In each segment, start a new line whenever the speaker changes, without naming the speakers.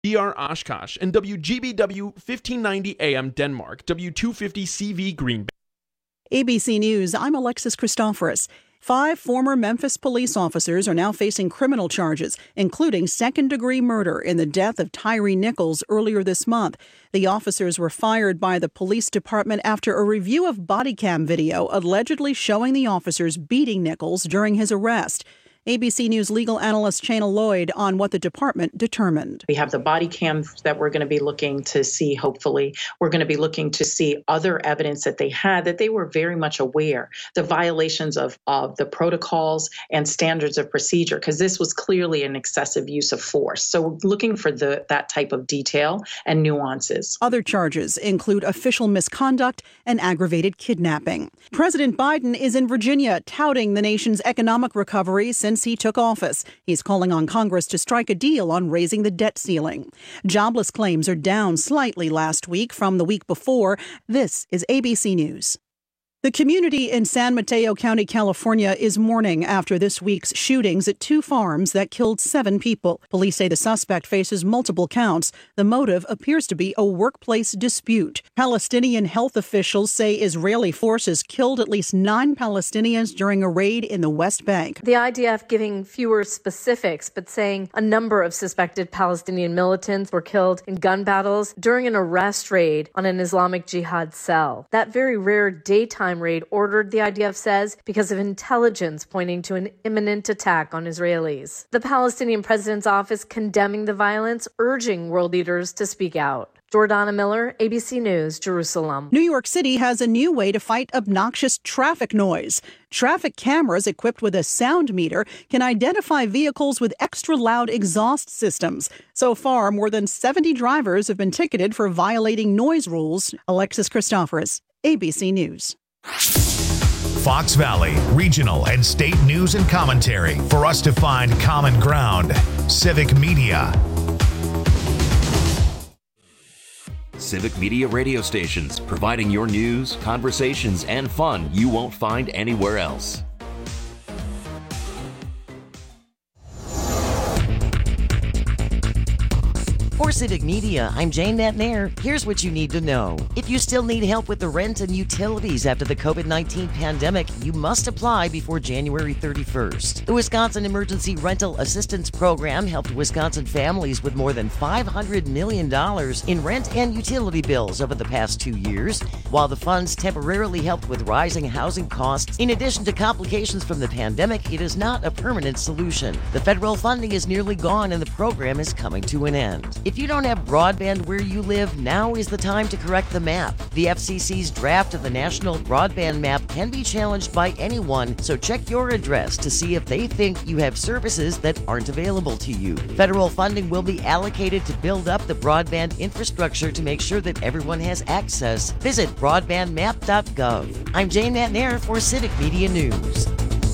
BR Oshkosh, and WGBW 1590 AM Denmark, W250 CV Green Bay.
ABC News, I'm Alexis Christoforous. 5 former Memphis police officers are now facing criminal charges, including second-degree murder in the death of Tyree Nichols earlier this month. The officers were fired by the police department after a review of body cam video allegedly showing the officers beating Nichols during his arrest. ABC News legal analyst Chana Lloyd on what the department determined.
We have the body cams that we're going to be looking to see, hopefully. We're going to be looking to see other evidence that they had, that they were very much aware, the violations of the protocols and standards of procedure, because this was clearly an excessive use of force. So we're looking for that type of detail and nuances.
Other charges include official misconduct and aggravated kidnapping. President Biden is in Virginia touting the nation's economic recovery since he took office. He's calling on Congress to strike a deal on raising the debt ceiling. Jobless claims are down slightly last week from the week before. This is ABC News. The community in San Mateo County, California, is mourning after this week's shootings at 2 farms that killed 7 people. Police say the suspect faces multiple counts. The motive appears to be a workplace dispute. Palestinian health officials say Israeli forces killed at least 9 Palestinians during a raid in the West Bank.
The IDF giving fewer specifics, but saying a number of suspected Palestinian militants were killed in gun battles during an arrest raid on an Islamic Jihad cell. That very rare daytime raid ordered, the IDF says, because of intelligence pointing to an imminent attack on Israelis. The Palestinian president's office condemning the violence, urging world leaders to speak out. Jordana Miller, ABC News, Jerusalem.
New York City has a new way to fight obnoxious traffic noise. Traffic cameras equipped with a sound meter can identify vehicles with extra loud exhaust systems. So far, more than 70 drivers have been ticketed for violating noise rules. Alexis Christoforous, ABC News.
Fox Valley, regional and state news and commentary for us to find common ground. Civic Media.
Civic Media radio stations, providing your news, conversations, and fun you won't find anywhere else.
For Civic Media, I'm Jane Natnair. Here's what you need to know. If you still need help with the rent and utilities after the COVID-19 pandemic, you must apply before January 31st. The Wisconsin Emergency Rental Assistance Program helped Wisconsin families with more than $500 million in rent and utility bills over the past 2 years. While the funds temporarily helped with rising housing costs, in addition to complications from the pandemic, it is not a permanent solution. The federal funding is nearly gone and the program is coming to an end. If you don't have broadband where you live, now is the time to correct the map. The FCC's draft of the National Broadband Map can be challenged by anyone, so check your address to see if they think you have services that aren't available to you. Federal funding will be allocated to build up the broadband infrastructure to make sure that everyone has access. Visit broadbandmap.gov. I'm Jane Natnair for Civic Media News.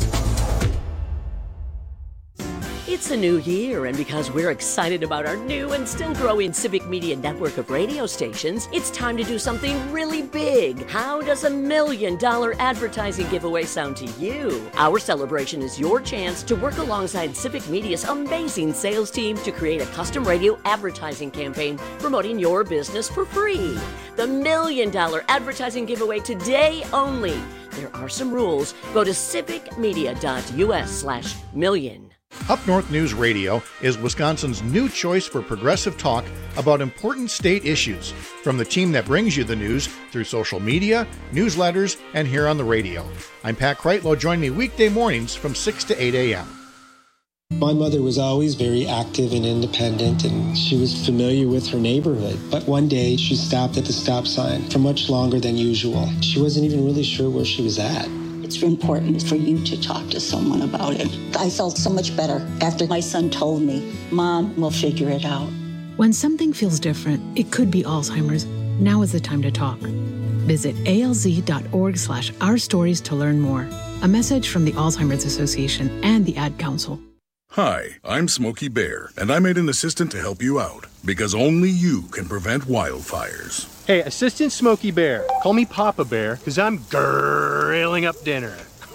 It's a new year, and because we're excited about our new and still growing Civic Media network of radio stations, it's time to do something really big. How does $1 million advertising giveaway sound to you? Our celebration is your chance to work alongside Civic Media's amazing sales team to create a custom radio advertising campaign promoting your business for free. The $1 million advertising giveaway today only. There are some rules. Go to civicmedia.us/million.
Up North News Radio is Wisconsin's new choice for progressive talk about important state issues, from the team that brings you the news through social media, newsletters, and here on the radio. I'm Pat Kreitlow. Join me weekday mornings from 6 to 8 a.m.
My mother was always very active and independent, and she was familiar with her neighborhood. But one day, she stopped at the stop sign for much longer than usual. She wasn't even really sure where she was at.
It's important for you to talk to someone about it. I felt so much better after my son told me, Mom, we'll figure it out.
When something feels different, it could be Alzheimer's. Now is the time to talk. Visit alz.org/ourstories to learn more. A message from the Alzheimer's Association and the Ad Council.
Hi, I'm Smokey Bear, and I made an assistant to help you out, because only you can prevent wildfires.
Hey, Assistant Smokey Bear, call me Papa Bear, because I'm grilling up dinner.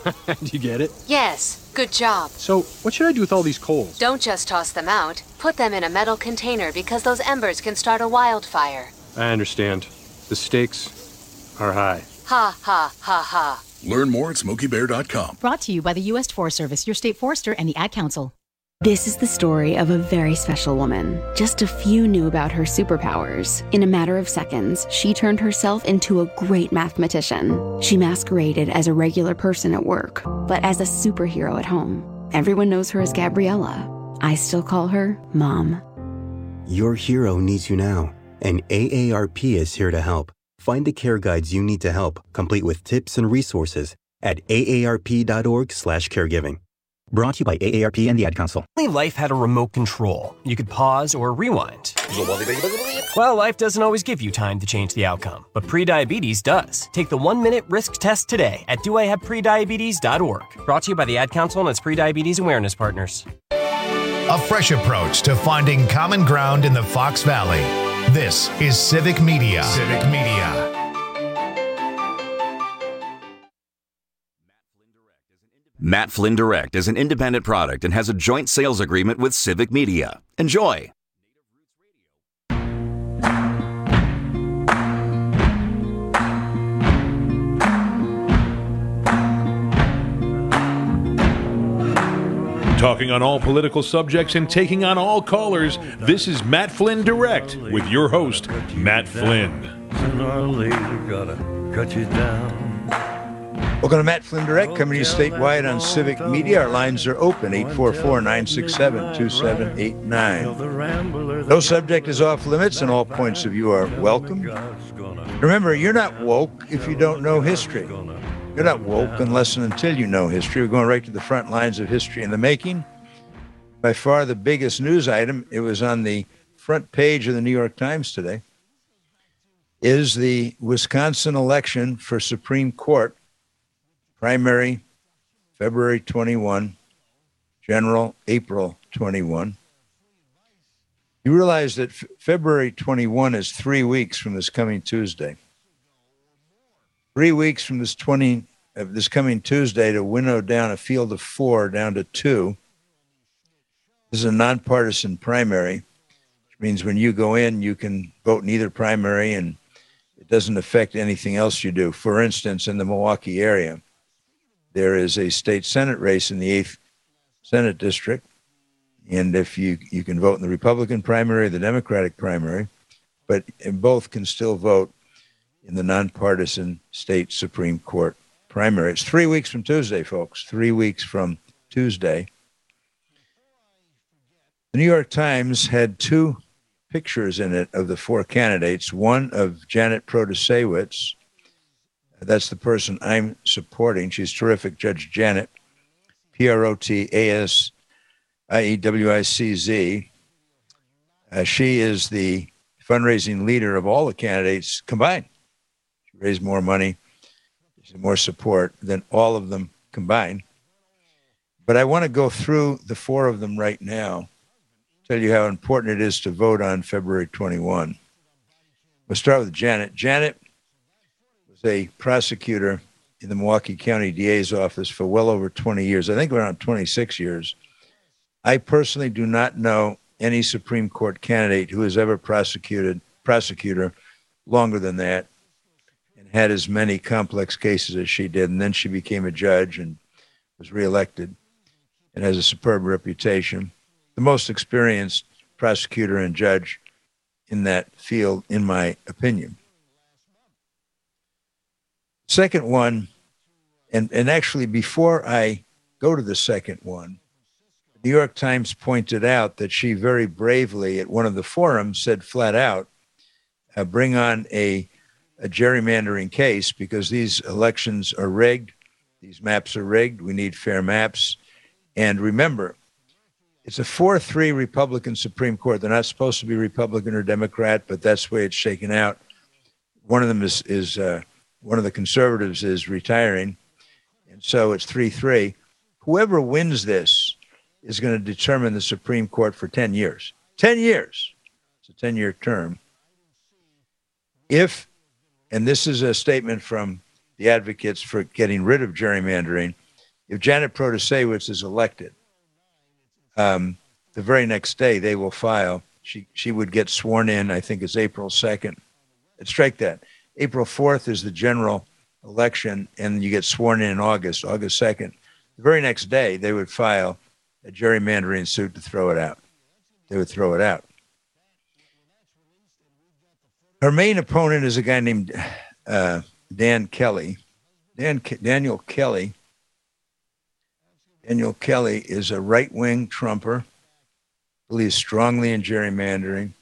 Do you get it?
Yes, good job.
So, what should I do with all these coals?
Don't just toss them out. Put them in a metal container because those embers can start a wildfire.
I understand. The stakes are high.
Ha, ha, ha, ha.
Learn more at SmokeyBear.com.
Brought to you by the U.S. Forest Service, your state forester, and the Ad Council.
This is the story of a very special woman. Just a few knew about her superpowers. In a matter of seconds, she turned herself into a great mathematician. She masqueraded as a regular person at work, but as a superhero at home. Everyone knows her as Gabriella. I still call her Mom.
Your hero needs you now, and AARP is here to help. Find the care guides you need to help, complete with tips and resources at aarp.org/caregiving. Brought to you by AARP and the Ad Council.
Life had a remote control. You could pause or rewind. Well, life doesn't always give you time to change the outcome, but prediabetes does. Take the 1-minute risk test today at doihaveprediabetes.org. Brought to you by the Ad Council and its prediabetes awareness partners.
A fresh approach to finding common ground in the Fox Valley. This is Civic Media. Civic Media.
Matt Flynn Direct is an independent product and has a joint sales agreement with Civic Media. Enjoy.
Talking on all political subjects and taking on all callers, this is Matt Flynn Direct with your host, Matt Flynn.
Sooner or later, gotta cut you down.
Welcome to Matt Flynn Direct, coming to you statewide on Civic Media. Our lines are open, 844-967-2789. No subject is off limits, and all points of view are welcome. Remember, you're not woke if you don't know history. You're not woke unless and until you know history. We're going right to the front lines of history in the making. By far the biggest news item, it was on the front page of the New York Times today, is the Wisconsin election for Supreme Court. Primary, February 21, general, April 21. You realize that February 21 is 3 weeks from this coming Tuesday. 3 weeks from this coming Tuesday to winnow down a field of 4 down to 2. This is a nonpartisan primary, which means when you go in, you can vote in either primary and it doesn't affect anything else you do. For instance, in the Milwaukee area, there is a state Senate race in the 8th Senate District. And if you can vote in the Republican primary or the Democratic primary, but both can still vote in the nonpartisan state Supreme Court primary. It's 3 weeks from Tuesday, folks. 3 weeks from Tuesday. The New York Times had 2 pictures in it of the 4 candidates. One of Janet Protasiewicz. That's the person I'm supporting. She's terrific, Judge Janet, Protasiewicz. She is the fundraising leader of all the candidates combined. She raised more money, more support than all of them combined. But I want to go through the 4 of them right now, tell you how important it is to vote on February 21. We'll start with Janet. Janet was a prosecutor in the Milwaukee County DA's office for well over 20 years, I think around 26 years. I personally do not know any Supreme Court candidate who has ever prosecutor longer than that and had as many complex cases as she did. And then she became a judge and was reelected and has a superb reputation. The most experienced prosecutor and judge in that field, in my opinion. Second one, and actually before I go to the second one, the New York Times pointed out that she very bravely at one of the forums said flat out, bring on a gerrymandering case because these elections are rigged. These maps are rigged. We need fair maps. And remember, it's a 4-3 Republican Supreme Court. They're not supposed to be Republican or Democrat, but that's the way it's shaken out. One of them is one of the conservatives is retiring. And so it's 3-3. Whoever wins this is going to determine the Supreme Court for 10 years. 10 years. It's a 10-year term. If, and this is a statement from the advocates for getting rid of gerrymandering, if Janet Protasewicz is elected, the very next day they will file. She would get sworn in, I think it's April 2nd. Strike that. April 4th is the general election, and you get sworn in August 2nd. The very next day, they would file a gerrymandering suit to throw it out. They would throw it out. Her main opponent is a guy named Dan Kelly. Daniel Kelly. Daniel Kelly is a right-wing Trumper, believes strongly in gerrymandering,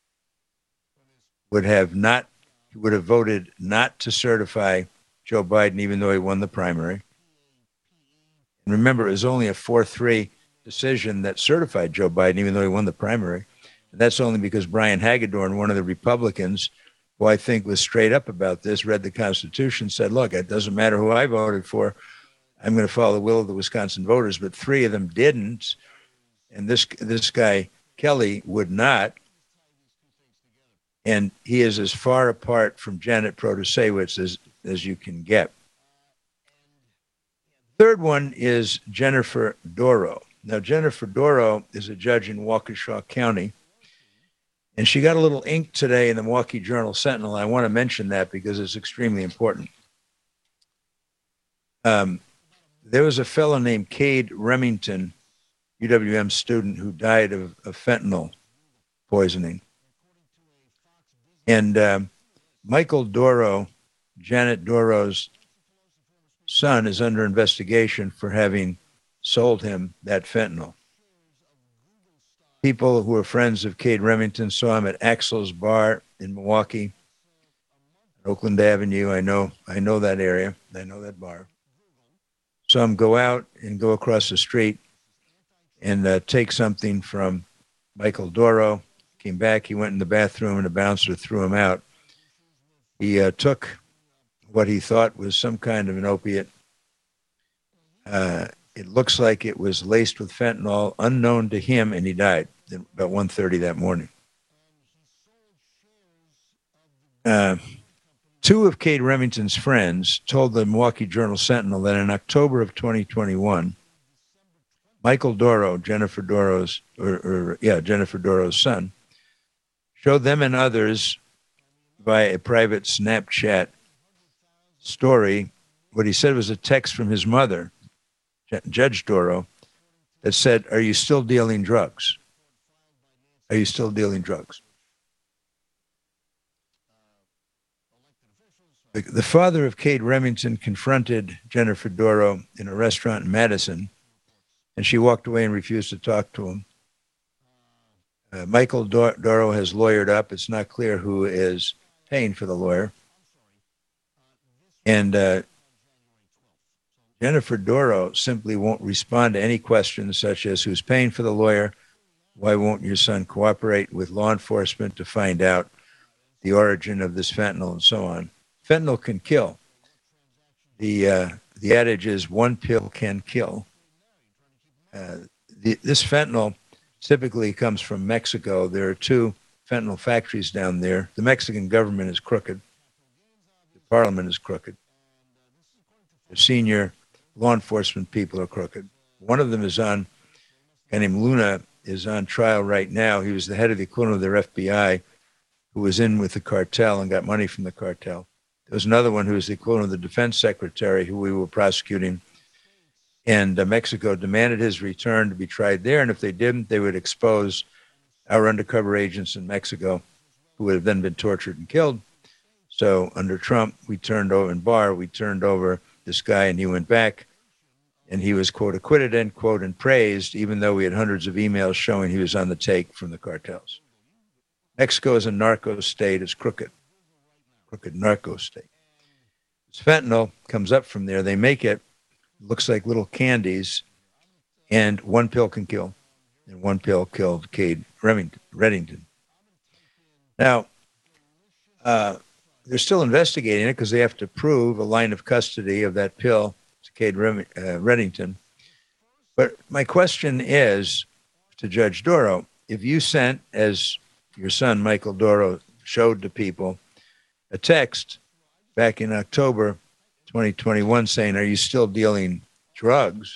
would have voted not to certify Joe Biden, even though he won the primary. And remember, it was only a 4-3 decision that certified Joe Biden, even though he won the primary. And that's only because Brian Hagedorn, one of the Republicans, who I think was straight up about this, read the Constitution, said, look, it doesn't matter who I voted for. I'm going to follow the will of the Wisconsin voters. But 3 of them didn't. And this guy, Kelly, would not. And he is as far apart from Janet Protasewicz as you can get. Third one is Jennifer Dorow. Now, Jennifer Dorow is a judge in Waukesha County, and she got a little ink today in the Milwaukee Journal-Sentinel. I want to mention that because it's extremely important. There was a fellow named Cade Remington, UWM student, who died of fentanyl poisoning. And Michael Dorow, Janet Dorow's son, is under investigation for having sold him that fentanyl. People who are friends of Cade Remington saw him at Axel's Bar in Milwaukee, Oakland Avenue. I know that area. I know that bar. Saw him go out and go across the street and take something from Michael Dorow. Came back, he went in the bathroom, and the bouncer threw him out. He took what he thought was some kind of an opiate. It looks like it was laced with fentanyl, unknown to him, and he died at about 1:30 that morning. 2 of Cade Remington's friends told the Milwaukee Journal-Sentinel that in October of 2021, Michael Dorow, Jennifer Dorow's son, showed them and others via a private Snapchat story what he said was a text from his mother, Judge Dorow, that said, "Are you still dealing drugs? Are you still dealing drugs?" The father of Cade Remington confronted Jennifer Dorow in a restaurant in Madison, and she walked away and refused to talk to him. Michael Dorow has lawyered up. It's not clear who is paying for the lawyer. And Jennifer Dorow simply won't respond to any questions such as who's paying for the lawyer, why won't your son cooperate with law enforcement to find out the origin of this fentanyl, and so on. Fentanyl can kill. The adage is one pill can kill. This fentanyl typically comes from Mexico. There are 2 fentanyl factories down there. The Mexican government is crooked. The parliament is crooked. The senior law enforcement people are crooked. One of them is a guy named Luna is on trial right now. He was the head of the equivalent of their FBI who was in with the cartel and got money from the cartel. There was another one who was the equivalent of the defense secretary who we were prosecuting. And Mexico demanded his return to be tried there. And if they didn't, they would expose our undercover agents in Mexico who would have then been tortured and killed. So under Trump, we turned over this guy, and he went back. And he was, quote, acquitted, end quote, and praised, even though we had hundreds of emails showing he was on the take from the cartels. Mexico is a narco state. It's crooked narco state. This fentanyl comes up from there. They make it, looks like little candies, and one pill can kill. And one pill killed Cade Remington. Now, they're still investigating it because they have to prove a line of custody of that pill to Cade Remington. But my question is to Judge Dorow, if you sent, as your son Michael Dorow showed to people, a text back in October 2021 saying, "Are you still dealing drugs.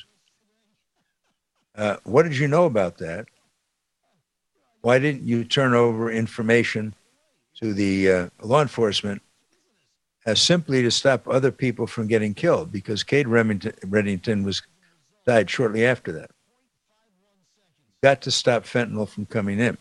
What did you know about that? Why didn't you turn over information to the law enforcement simply to stop other people from getting killed? Because Cade Reddington died shortly after that. Got to stop fentanyl from coming in.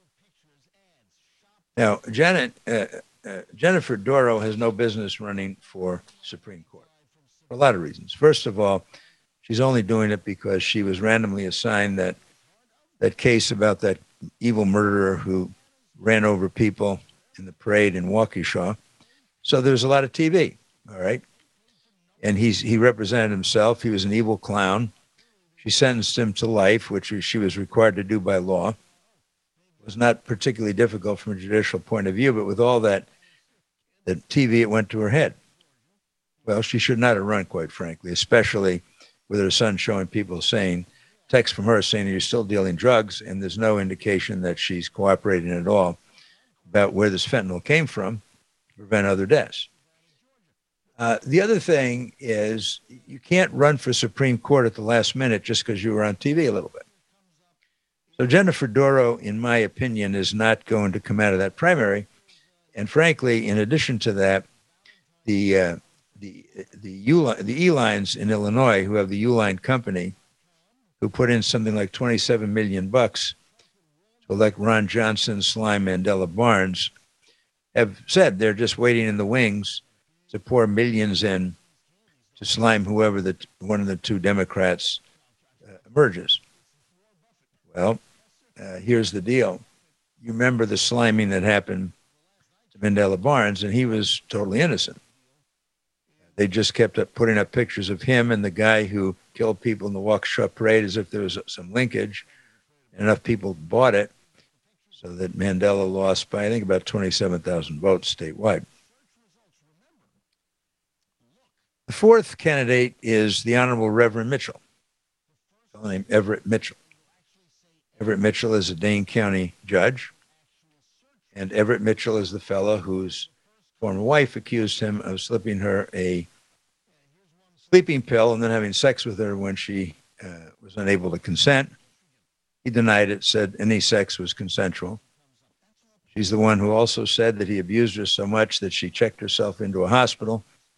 Now, Jennifer Doro has no business running for Supreme Court for a lot of reasons. First of all, she's only doing it because she was randomly assigned that case about that evil murderer who ran over people in the parade in Waukesha. So there's a lot of TV, all right? And he represented himself. He was an evil clown. She sentenced him to life, which she was required to do by law. It was not particularly difficult from a judicial point of view, but with all that TV, it went to her head. Well, she should not have run, quite frankly, especially with her son showing people text from her saying you're still dealing drugs, and there's no indication that she's cooperating at all about where this fentanyl came from to prevent other deaths. The other thing is you can't run for Supreme Court at the last minute just because you were on TV a little bit. So Jennifer Doro, in my opinion, is not going to come out of that primary. And frankly, in addition to that, the E-Lines in Illinois, who have the U-Line company, who put in something like $27 million to elect Ron Johnson, Slime, Mandela Barnes, have said they're just waiting in the wings to pour millions in to slime whoever one of the two Democrats emerges. Well, here's the deal. You remember the sliming that happened to Mandela Barnes, and he was totally innocent. They just kept putting up pictures of him and the guy who killed people in the Waukesha parade as if there was some linkage. Enough people bought it so that Mandela lost by, I think, about 27,000 votes statewide. The fourth candidate is the Honorable Reverend Mitchell, a fellow named Everett Mitchell. Everett Mitchell is a Dane County judge, and Everett Mitchell is the fellow whose former wife accused him of slipping her a sleeping pill and then having sex with her when she was unable to consent. He denied it, said any sex was consensual. She's the one who also said that he abused her so much that she checked herself into a hospital.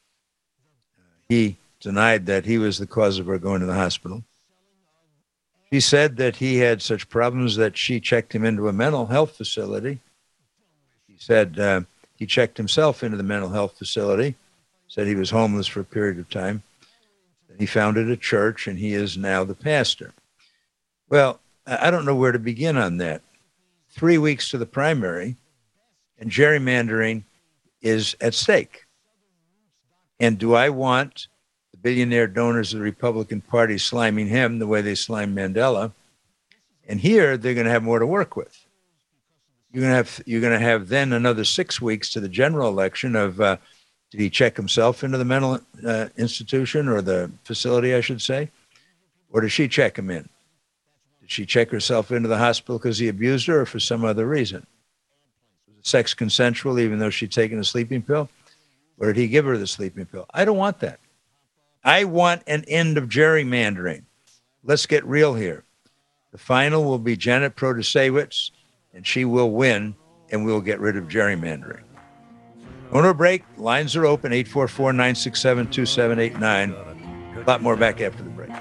He denied that he was the cause of her going to the hospital. She said that he had such problems that she checked him into a mental health facility. He said he checked himself into the mental health facility, said he was homeless for a period of time. Then he founded a church, and he is now the pastor. Well, I don't know where to begin on that. 3 weeks to the primary, and gerrymandering is at stake. And do I want the billionaire donors of the Republican Party sliming him the way they slimed Mandela? And here they're going to have more to work with. You're going to have then another 6 weeks to the general election of did he check himself into the mental institution or the facility, I should say, or did she check him in? Did she check herself into the hospital because he abused her or for some other reason? Was the sex consensual even though she'd taken a sleeping pill? Or did he give her the sleeping pill? I don't want that. I want an end of gerrymandering. Let's get real here. The final will be Janet Protasewicz, and she will win, and we'll get rid of gerrymandering. On a break, lines are open, 844-967-2789. A lot more back after the break.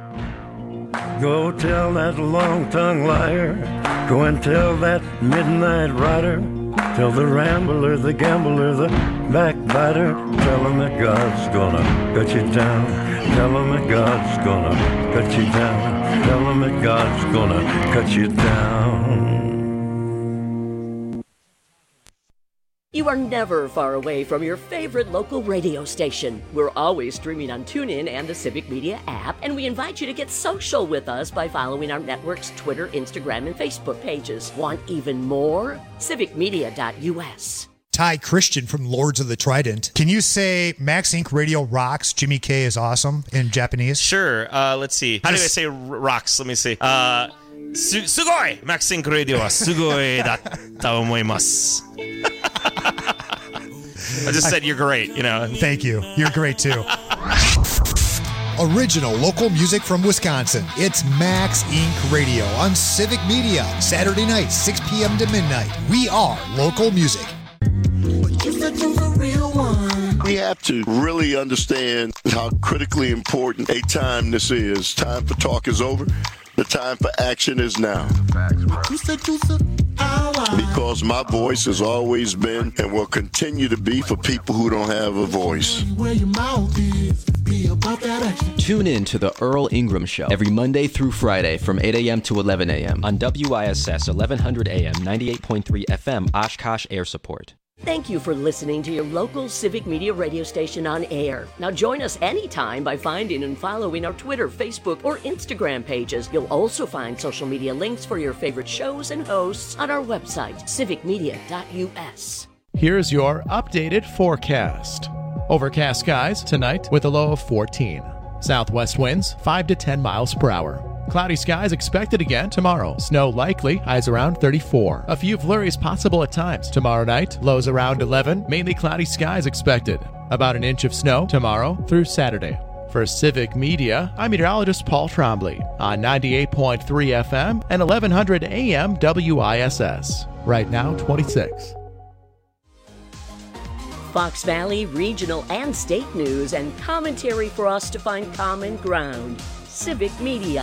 Go tell that long-tongued liar. Go and tell that midnight rider. Tell the rambler, the gambler, the backbiter. Tell him that God's gonna cut you down. Tell him that God's gonna cut you down. Tell him that God's gonna cut you down.
You are never far away from your favorite local radio station. We're always streaming on TuneIn and the Civic Media app, and we invite you to get social with us by following our network's Twitter, Instagram, and Facebook pages. Want even more? civicmedia.us.
Ty Christian from Lords of the Trident. Can you say Max Inc. Radio rocks, Jimmy K is awesome in Japanese?
Sure. Let's see. How do I say rocks? Let me see. Sugoi! Max Inc. Radio wa sugoi datta omoimasu. I just said you're great, you know.
Thank you. You're great too. Original local music from Wisconsin. It's Max Inc. Radio on Civic Media. Saturday night, 6 p.m. to midnight. We are local music.
We have to really understand how critically important a time this is. Time for talk is over. The time for action is now. Because my voice has always been and will continue to be for people who don't have a voice.
Tune in to the Earl Ingram Show every Monday through Friday from 8 a.m. to 11 a.m. on WISS 1100 AM, 98.3 FM, Oshkosh Air Support.
Thank you for listening to your local Civic Media radio station on air. Now join us anytime by finding and following our Twitter, Facebook, or Instagram pages. You'll also find social media links for your favorite shows and hosts on our website, civicmedia.us.
Here's your updated forecast. Overcast skies tonight with a low of 14. Southwest winds 5 to 10 miles per hour. Cloudy skies expected again tomorrow. Snow likely, highs around 34. A few flurries possible at times. Tomorrow night, lows around 11. Mainly cloudy skies expected. About an inch of snow tomorrow through Saturday. For Civic Media, I'm meteorologist Paul Trombley on 98.3 FM and 1100 AM WISS. Right now, 26.
Fox Valley regional and state news and commentary for us to find common ground. Civic Media.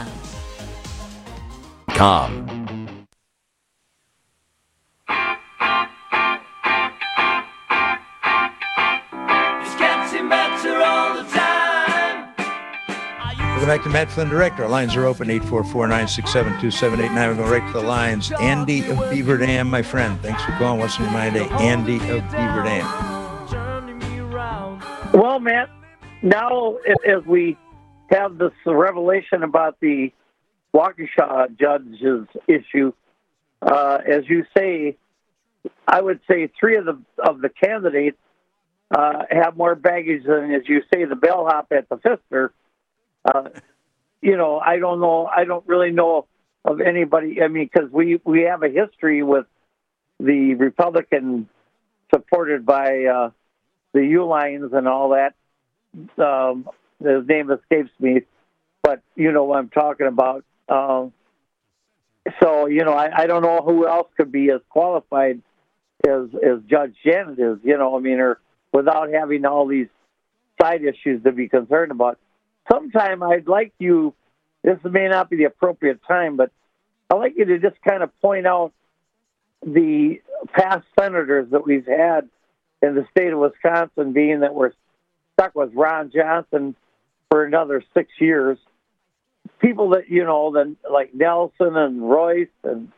Welcome back to Matt Flynn Direct. Our lines are open, 844-967-2789. We're going right to the lines. Andy of Beaver Dam, my friend. Thanks for calling. What's in your mind today? Andy of Beaver Dam.
Well, Matt, now as we have this revelation about the Waukesha judge's issue, as you say, I would say three of the candidates have more baggage than, as you say, the bellhop at the Pfister. I don't know. I don't really know of anybody. I mean, because we have a history with the Republican supported by the Uihleins and all that. His name escapes me, but you know what I'm talking about. I don't know who else could be as qualified as Judge Janet is. Or without having all these side issues to be concerned about. Sometime I'd like you, this may not be the appropriate time, but I'd like you to just kind of point out the past senators that we've had in the state of Wisconsin, being that we're stuck with Ron Johnson for another 6 years. People that, like Nelson and Royce and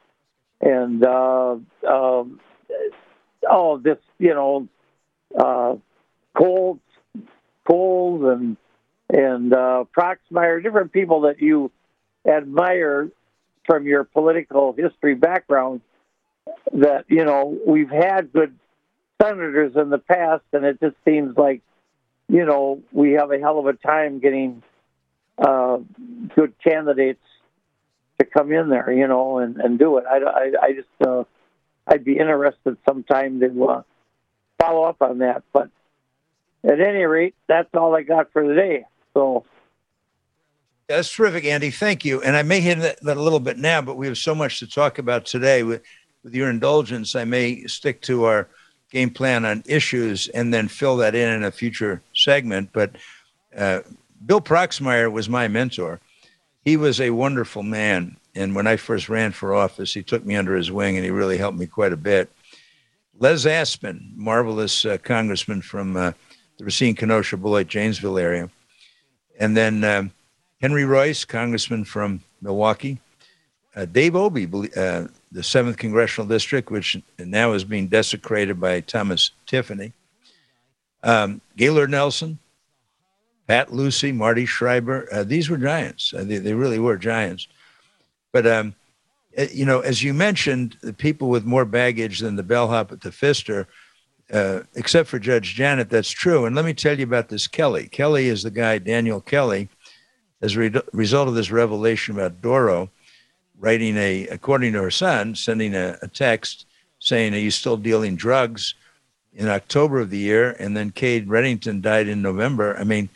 Coles and Proxmire, different people that you admire from your political history background, that, we've had good senators in the past, and it just seems like, we have a hell of a time getting good candidates to come in there, and do it. I'd be interested sometime to follow up on that. But at any rate, that's all I got for today. So
that's terrific, Andy. Thank you. And I may hit that a little bit now, but we have so much to talk about today. With your indulgence, I may stick to our game plan on issues and then fill that in a future segment. But Bill Proxmire was my mentor. He was a wonderful man. And when I first ran for office, he took me under his wing, and he really helped me quite a bit. Les Aspin, marvelous congressman from the Racine, Kenosha, Beloit, Janesville area. And then Henry Royce, congressman from Milwaukee. Dave Obey, the 7th Congressional District, which now is being desecrated by Thomas Tiffany. Gaylord Nelson, Pat Lucy, Marty Schreiber. These were giants. They really were giants. But, as you mentioned, the people with more baggage than the bellhop at the Pfister, except for Judge Janet, that's true. And let me tell you about this Kelly. Kelly is the guy, Daniel Kelly, as a result of this revelation about Doro, writing according to her son, sending a text saying, "Are you still dealing drugs?" in October of the year. And then Cade Reddington died in November. I mean,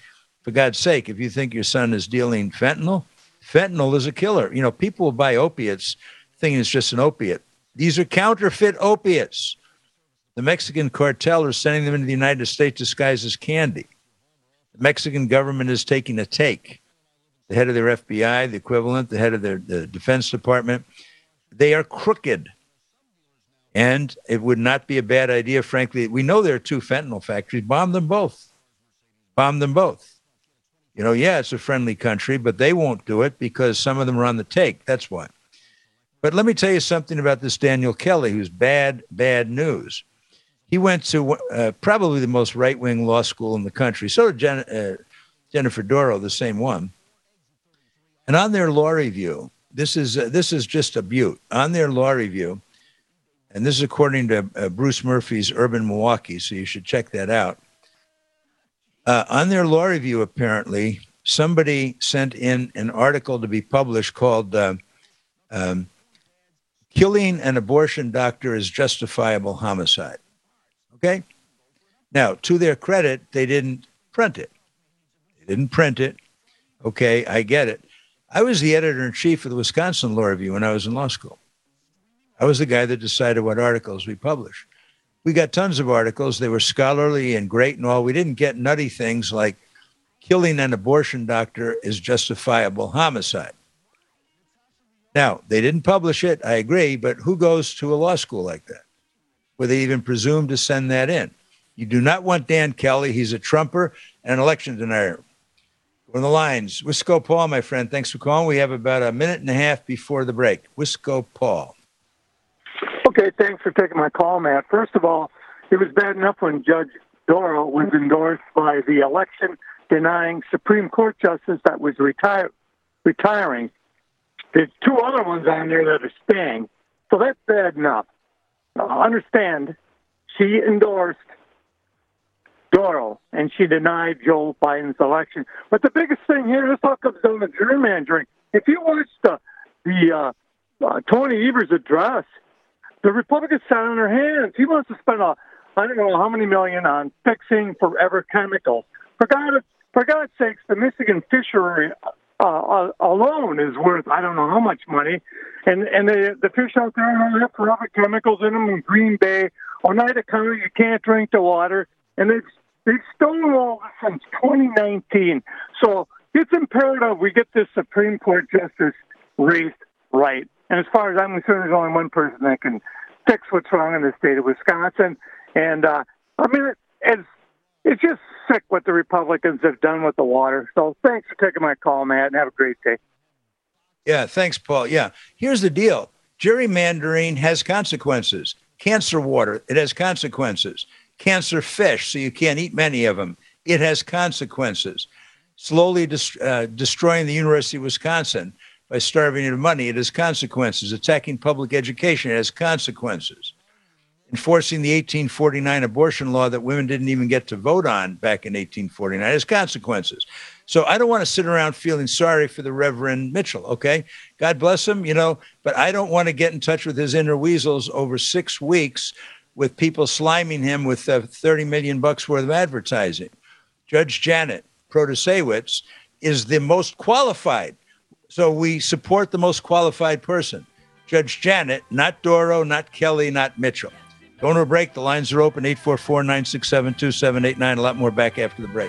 For God's sake, if you think your son is dealing fentanyl is a killer. People will buy opiates thinking it's just an opiate. These are counterfeit opiates. The Mexican cartel are sending them into the United States disguised as candy. The Mexican government is taking a take. The head of their FBI, the equivalent, the head of the Defense Department, they are crooked. And it would not be a bad idea, frankly. We know there are 2 fentanyl factories. Bomb them both. It's a friendly country, but they won't do it because some of them are on the take. That's why. But let me tell you something about this Daniel Kelly, who's bad news. He went to probably the most right-wing law school in the country. So did Jennifer Doro, the same one. And on their law review, this is just a beaut. On their law review, and this is according to Bruce Murphy's Urban Milwaukee, so you should check that out. On their law review, apparently, somebody sent in an article to be published called Killing an Abortion Doctor is Justifiable Homicide. Okay? Now, to their credit, they didn't print it. Okay, I get it. I was the editor-in-chief of the Wisconsin Law Review when I was in law school. I was the guy that decided what articles we published. We got tons of articles. They were scholarly and great and all. We didn't get nutty things like killing an abortion doctor is justifiable homicide. Now, they didn't publish it, I agree, but who goes to a law school like that, where they even presume to send that in? You do not want Dan Kelly. He's a Trumper and an election denier. On the lines, Wisco Paul, my friend, thanks for calling. We have about a minute and a half before the break. Wisco Paul.
Okay, thanks for taking my call, Matt. First of all, it was bad enough when Judge Doro was endorsed by the election-denying Supreme Court justice that was retiring. There's 2 other ones on there that are staying, so that's bad enough. Understand, she endorsed Doro, and she denied Joe Biden's election. But the biggest thing here, this all comes down to gerrymandering. If you watch the Tony Evers' address, the Republicans sat on their hands. He wants to spend I don't know how many million on fixing forever chemicals. For God's sakes, the Michigan fishery alone is worth I don't know how much money, and the fish out there don't have forever chemicals in them. In Green Bay, Oneida County, you can't drink the water, and they've stolen all this since 2019. So it's imperative we get this Supreme Court justice race right. And as far as I'm concerned, there's only one person that can fix what's wrong in the state of Wisconsin. And it's just sick what the Republicans have done with the water. So thanks for taking my call, Matt, and have a great day.
Yeah, thanks, Paul. Yeah, here's the deal. Gerrymandering has consequences. Cancer water, it has consequences. Cancer fish, so you can't eat many of them, it has consequences. Slowly destroying the University of Wisconsin by starving it of money, it has consequences. Attacking public education, it has consequences. Enforcing the 1849 abortion law that women didn't even get to vote on back in 1849 has consequences. So I don't want to sit around feeling sorry for the Reverend Mitchell, okay? God bless him, but I don't want to get in touch with his inner weasels over 6 weeks with people sliming him with $30 million worth of advertising. Judge Janet Protasewicz is the most qualified. So we support the most qualified person. Judge Janet, not Doro, not Kelly, not Mitchell. Going to a break. The lines are open, 844-967-2789. A lot more back after the break.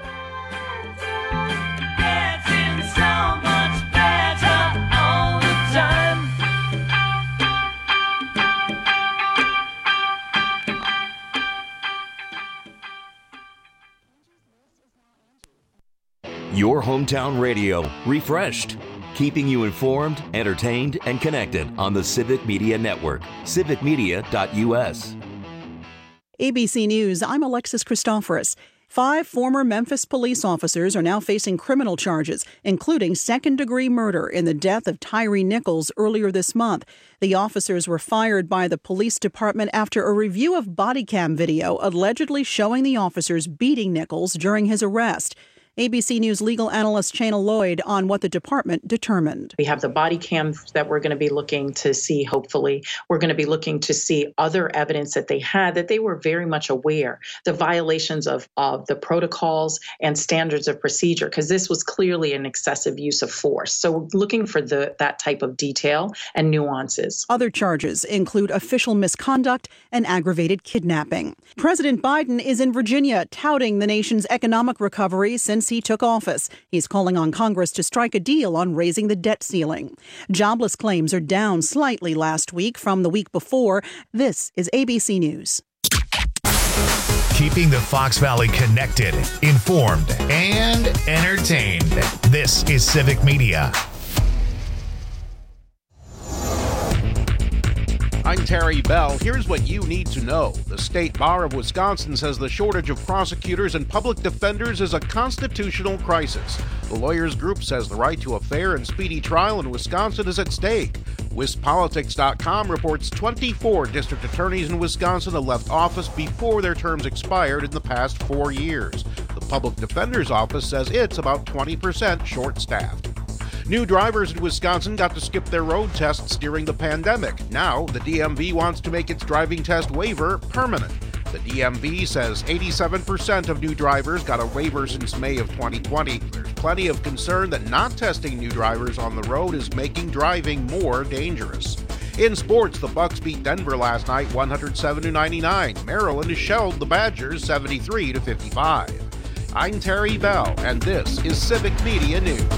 Your hometown radio, refreshed. Keeping you informed, entertained, and connected on the Civic Media Network, civicmedia.us.
ABC News, I'm Alexis Christoforous. 5 former Memphis police officers are now facing criminal charges, including second-degree murder in the death of Tyree Nichols earlier this month. The officers were fired by the police department after a review of body cam video allegedly showing the officers beating Nichols during his arrest. ABC News legal analyst Chana Lloyd on what the department determined.
We have the body cams that we're going to be looking to see, hopefully. We're going to be looking to see other evidence that they had, that they were very much aware, the violations of the protocols and standards of procedure, because this was clearly an excessive use of force. So we're looking for that type of detail and nuances.
Other charges include official misconduct and aggravated kidnapping. President Biden is in Virginia touting the nation's economic recovery since he took office. He's calling on Congress to strike a deal on raising the debt ceiling. Jobless claims are down slightly last week from the week before. This is ABC News.
Keeping the Fox Valley connected, informed, and entertained. This is Civic Media.
I'm Terry Bell. Here's what you need to know. The State Bar of Wisconsin says the shortage of prosecutors and public defenders is a constitutional crisis. The lawyers group says the right to a fair and speedy trial in Wisconsin is at stake. WisPolitics.com reports 24 district attorneys in Wisconsin have left office before their terms expired in the past 4 years. The public defender's office says it's about 20% short-staffed. New drivers in Wisconsin got to skip their road tests during the pandemic. Now, the DMV wants to make its driving test waiver permanent. The DMV says 87% of new drivers got a waiver since May of 2020. There's plenty of concern that not testing new drivers on the road is making driving more dangerous. In sports, the Bucks beat Denver last night 107-99. Maryland shelled the Badgers 73-55. I'm Terry Bell, and this is Civic Media News.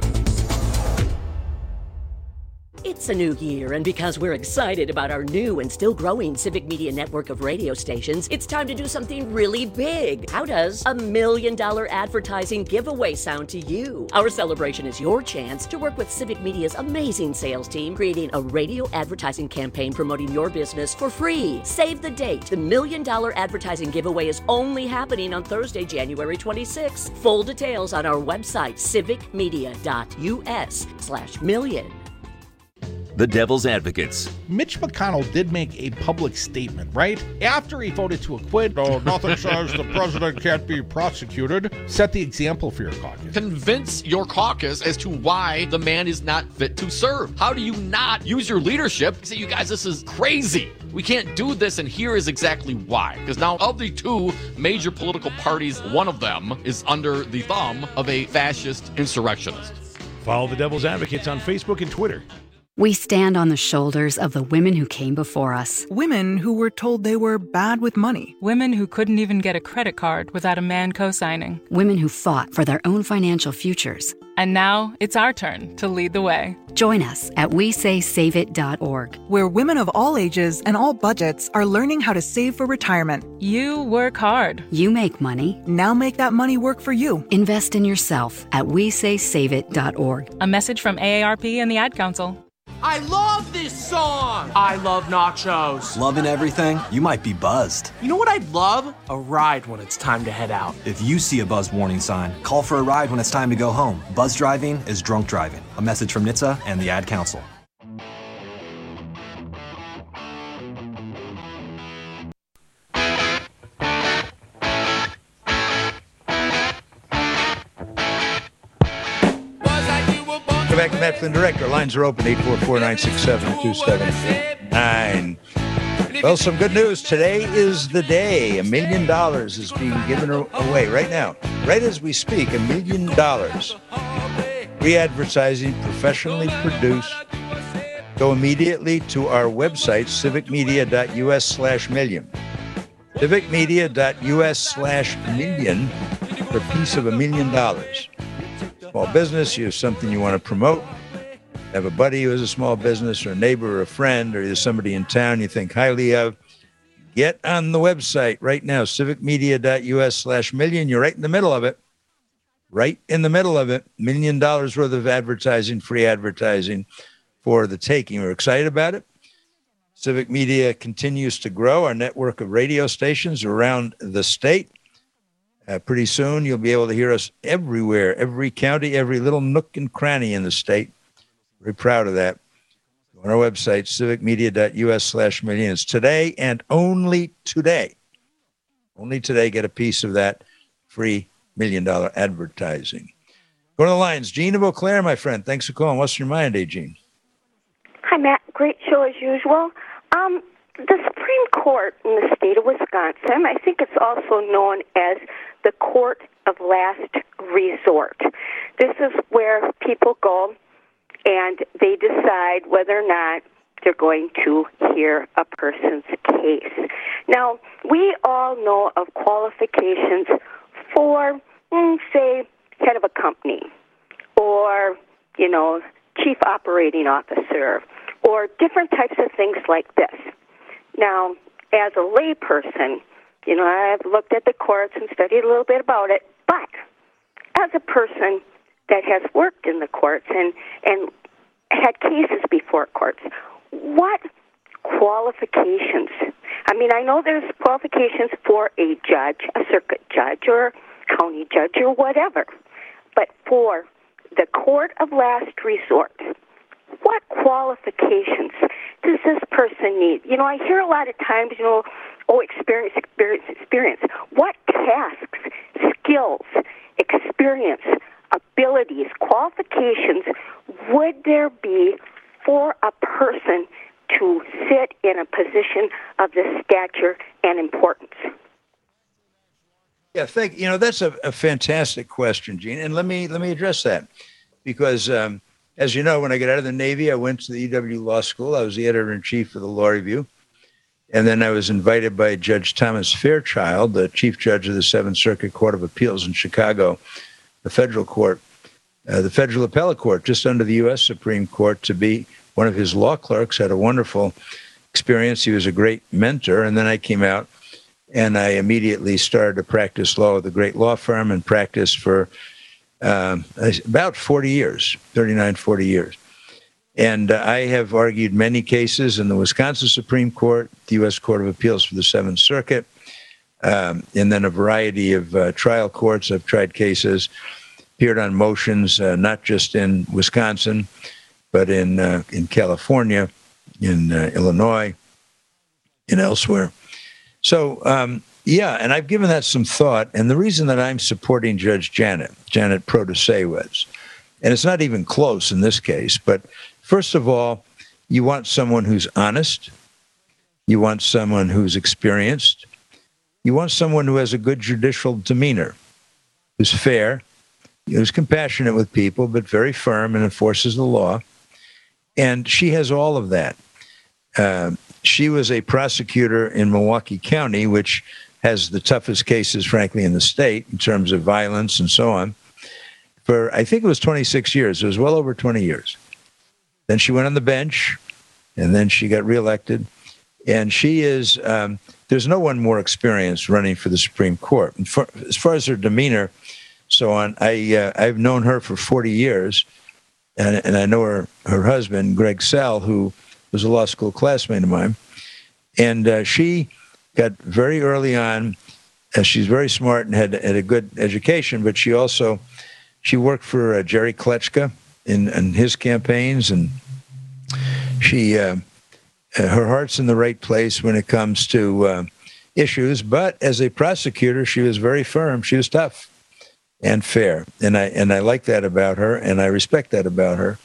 It's a new year, and because we're excited about our new and still growing Civic Media network of radio stations, it's time to do something really big. How does $1 million advertising giveaway sound to you? Our celebration is your chance to work with Civic Media's amazing sales team, creating a radio advertising campaign promoting your business for free. Save the date. The $1 million advertising giveaway is only happening on Thursday, January 26th. Full details on our website, civicmedia.us/million.
The Devil's Advocates.
Mitch McConnell did make a public statement, right? After he voted to acquit, nothing says the president can't be prosecuted. Set the example for your caucus.
Convince your caucus as to why the man is not fit to serve. How do you not use your leadership and say, you guys, this is crazy. We can't do this, and here is exactly why. Because now, of the two major political parties, one of them is under the thumb of a fascist insurrectionist.
Follow the Devil's Advocates on Facebook and Twitter.
We stand on the shoulders of the women who came before us.
Women who were told they were bad with money.
Women who couldn't even get a credit card without a man co-signing.
Women who fought for their own financial futures.
And now it's our turn to lead the way.
Join us at WeSaySaveIt.org,
where women of all ages and all budgets are learning how to save for retirement.
You work hard.
You make money.
Now make that money work for you.
Invest in yourself at WeSaySaveIt.org.
A message from AARP and the Ad Council.
I love this song! I love nachos.
Loving everything? You might be buzzed.
You know what I'd love? A ride when it's time to head out.
If you see a buzz warning sign, call for a ride when it's time to go home. Buzz driving is drunk driving. A message from NHTSA and the Ad Council.
Back to Matt Flynn, Director. Lines are open, 844-967-2789. Well, some good news. Today is the day. $1 million is being given away right now. Right as we speak, $1 million. Free advertising, professionally produced. Go immediately to our website, civicmedia.us/million. Civicmedia.us/million for a piece of $1 million. Small business, you have something you want to promote, have a buddy who has a small business or a neighbor or a friend, or there's somebody in town you think highly of, get on the website right now, civicmedia.us/million. You're right in the middle of it. Right in the middle of it. $1 million worth of advertising, free advertising for the taking. We're excited about it. Civic Media continues to grow. Our network of radio stations around the state. Pretty soon, you'll be able to hear us everywhere, every county, every little nook and cranny in the state. Very proud of that. On our website, civicmedia.us/million. It's today and only today. Only today, get a piece of that free $1 million advertising. Go to the lines. Gene of Eau Claire, my friend. Thanks for calling. What's your mind, Gene?
Hi, Matt. Great show as usual. The Supreme Court in the state of Wisconsin, I think it's also known as the Court of Last Resort. This is where people go and they decide whether or not they're going to hear a person's case. Now, we all know of qualifications for, say, head of a company or, chief operating officer or different types of things like this. Now, as a layperson, I've looked at the courts and studied a little bit about it, but as a person that has worked in the courts and had cases before courts, what qualifications? I mean, I know there's qualifications for a judge, a circuit judge, or county judge, or whatever, but for the Court of Last Resort, what qualifications does this person need? I hear a lot of times, experience. What tasks, skills, experience, abilities, qualifications would there be for a person to sit in a position of this stature and importance?
Yeah, that's a fantastic question, Gene. And let me address that because, as you know, when I got out of the Navy, I went to the EW Law School. I was the editor-in-chief of the Law Review. And then I was invited by Judge Thomas Fairchild, the Chief Judge of the Seventh Circuit Court of Appeals in Chicago, the federal court, the Federal Appellate Court, just under the U.S. Supreme Court, to be one of his law clerks. Had a wonderful experience. He was a great mentor. And then I came out and I immediately started to practice law with a great law firm and practiced for about 40 years, 40 years. And I have argued many cases in the Wisconsin Supreme Court, the U.S. Court of Appeals for the Seventh Circuit, and then a variety of trial courts. I've tried cases, appeared on motions, not just in Wisconsin, but in California, in Illinois, and elsewhere. So, and I've given that some thought. And the reason that I'm supporting Judge Janet Protasiewicz, and it's not even close in this case, but first of all, you want someone who's honest. You want someone who's experienced. You want someone who has a good judicial demeanor, who's fair, who's compassionate with people, but very firm and enforces the law. And she has all of that. She was a prosecutor in Milwaukee County, which has the toughest cases, frankly, in the state in terms of violence and so on, for I think it was 26 years. It was well over 20 years. Then she went on the bench, and then she got reelected. And she is, there's no one more experienced running for the Supreme Court. And as far as her demeanor, so on, I've known her for 40 years, and I know her husband, Greg Sell, who was a law school classmate of mine. And she got very early on, she's very smart and had a good education, but she worked for Jerry Kletchka in his campaigns, and she her heart's in the right place when it comes to issues. But as a prosecutor, she was very firm. She was tough and fair, and I like that about her, and I respect that about her.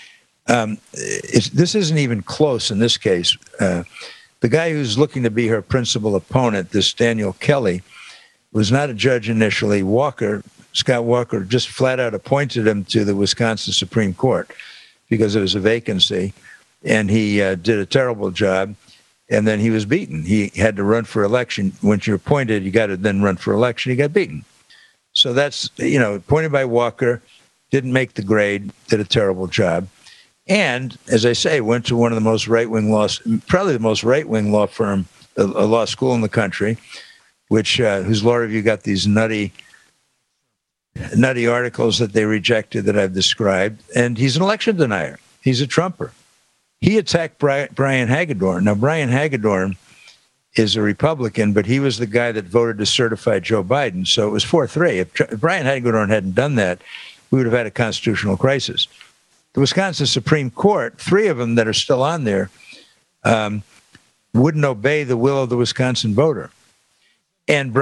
This isn't even close in this case. The guy who's looking to be her principal opponent, this Daniel Kelly, was not a judge initially. Scott Walker just flat out appointed him to the Wisconsin Supreme Court because it was a vacancy, and he did a terrible job, and then he was beaten. He had to run for election. Once you're appointed, you got to then run for election. He got beaten. So that's, appointed by Walker, didn't make the grade, did a terrible job. And, as I say, went to one of the most right-wing probably the most right-wing law firm, a law school in the country, whose law review got these nutty articles that they rejected that I've described. And he's an election denier. He's a Trumper. He attacked Brian Hagedorn. Now, Brian Hagedorn is a Republican, but he was the guy that voted to certify Joe Biden. So it was 4-3. If Brian Hagedorn hadn't done that, we would have had a constitutional crisis. The Wisconsin Supreme Court, 3 of them that are still on there, wouldn't obey the will of the Wisconsin voter. And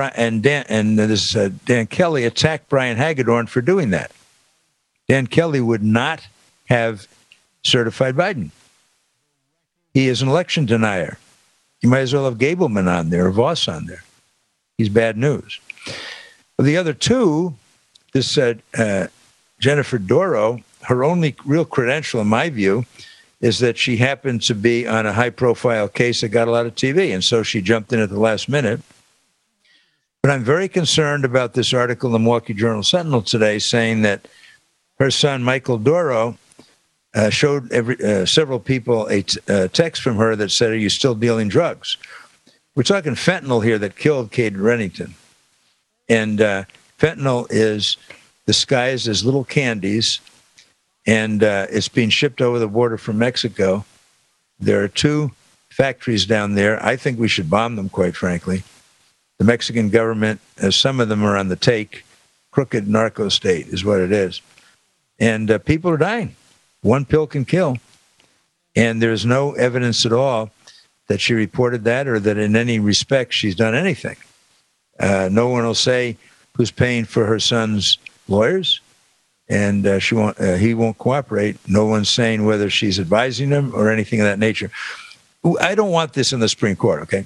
Dan Kelly attacked Brian Hagedorn for doing that. Dan Kelly would not have certified Biden. He is an election denier. You might as well have Gableman on there or Voss on there. He's bad news. Well, the other two, this Jennifer Doro, her only real credential, in my view, is that she happened to be on a high-profile case that got a lot of TV, and so she jumped in at the last minute. But I'm very concerned about this article in the Milwaukee Journal-Sentinel today saying that her son, Michael Doro, showed several people a text from her that said, "Are you still dealing drugs?" We're talking fentanyl here that killed Cade Rennington. And fentanyl is disguised as little candies, and it's being shipped over the border from Mexico. There are 2 factories down there. I think we should bomb them, quite frankly. The Mexican government, some of them are on the take. Crooked narco state is what it is. And people are dying. 1 pill can kill. And there's no evidence at all that she reported that or that in any respect she's done anything. No one will say who's paying for her son's lawyers, and he won't cooperate. No one's saying whether she's advising him or anything of that nature. I don't want this in the Supreme Court, okay?